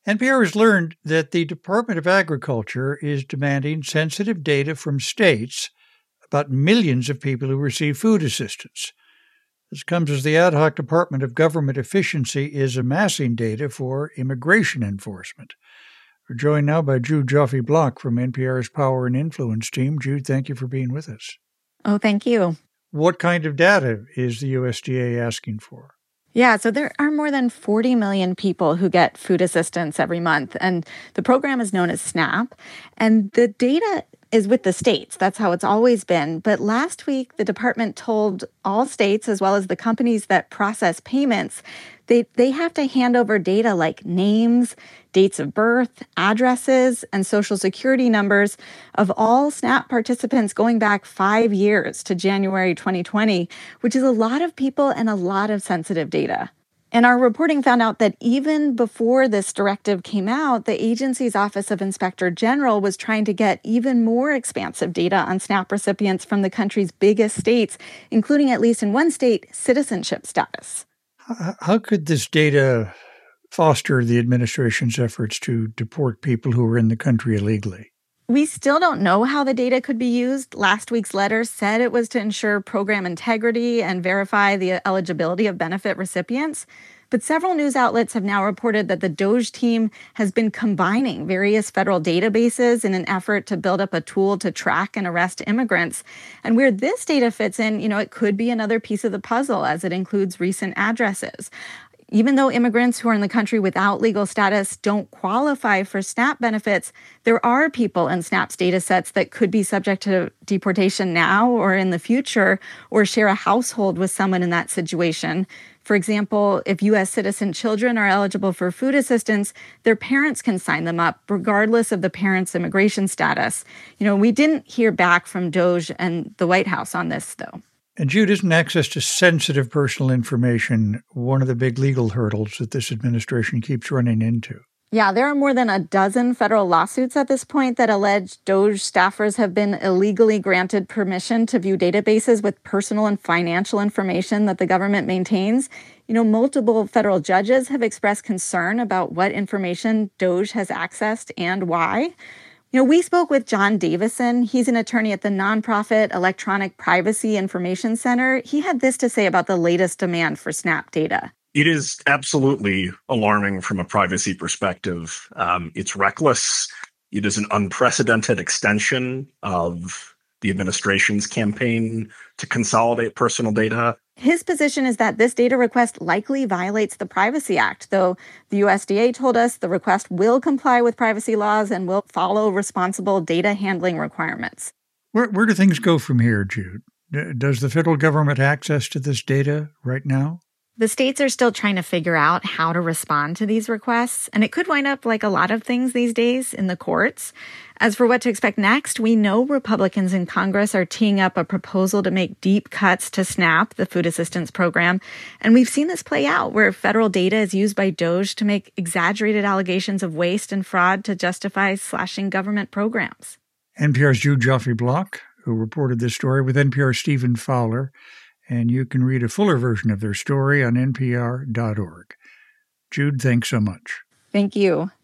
NPR has learned that the Department of Agriculture is demanding sensitive data from states about millions of people who receive food assistance. This comes as the ad hoc Department of Government Efficiency is amassing data for immigration enforcement. We're joined now by Jude Joffe-Block from NPR's Power and Influence team. Jude, thank you for being with us. Oh, thank you. What kind of data is the USDA asking for? Yeah, so there are more than 40 million people who get food assistance every month, and the program is known as SNAP. And the data is with the states. That's how it's always been. But last week, the department told all states, as well as the companies that process payments, they have to hand over data like names, dates of birth, addresses, and Social Security numbers of all SNAP participants going back 5 years to January 2020, which is a lot of people and a lot of sensitive data. And our reporting found out that even before this directive came out, the agency's Office of Inspector General was trying to get even more expansive data on SNAP recipients from the country's biggest states, including, at least in one state, citizenship status. How could this data foster the administration's efforts to deport people who are in the country illegally? We still don't know how the data could be used. Last week's letter said it was to ensure program integrity and verify the eligibility of benefit recipients. But several news outlets have now reported that the DOGE team has been combining various federal databases in an effort to build up a tool to track and arrest immigrants. And where this data fits in, it could be another piece of the puzzle as it includes recent addresses. Even though immigrants who are in the country without legal status don't qualify for SNAP benefits, there are people in SNAP's data sets that could be subject to deportation now or in the future, or share a household with someone in that situation. For example, if U.S. citizen children are eligible for food assistance, their parents can sign them up regardless of the parents' immigration status. We didn't hear back from DOGE and the White House on this, though. And Jude, isn't access to sensitive personal information one of the big legal hurdles that this administration keeps running into? Yeah, there are more than a dozen federal lawsuits at this point that allege DOGE staffers have been illegally granted permission to view databases with personal and financial information that the government maintains. Multiple federal judges have expressed concern about what information DOGE has accessed and why. We spoke with John Davison. He's an attorney at the nonprofit Electronic Privacy Information Center. He had this to say about the latest demand for SNAP data. It is absolutely alarming from a privacy perspective. It's reckless. It is an unprecedented extension of the administration's campaign to consolidate personal data. His position is that this data request likely violates the Privacy Act, though the USDA told us the request will comply with privacy laws and will follow responsible data handling requirements. Where do things go from here, Jude? Does the federal government have access to this data right now? The states are still trying to figure out how to respond to these requests, and it could wind up like a lot of things these days in the courts. As for what to expect next, we know Republicans in Congress are teeing up a proposal to make deep cuts to SNAP, the food assistance program. And we've seen this play out where federal data is used by DOGE to make exaggerated allegations of waste and fraud to justify slashing government programs. NPR's Jude Joffe-Block, who reported this story with NPR's Stephen Fowler. And you can read a fuller version of their story on npr.org. Jude, thanks so much. Thank you.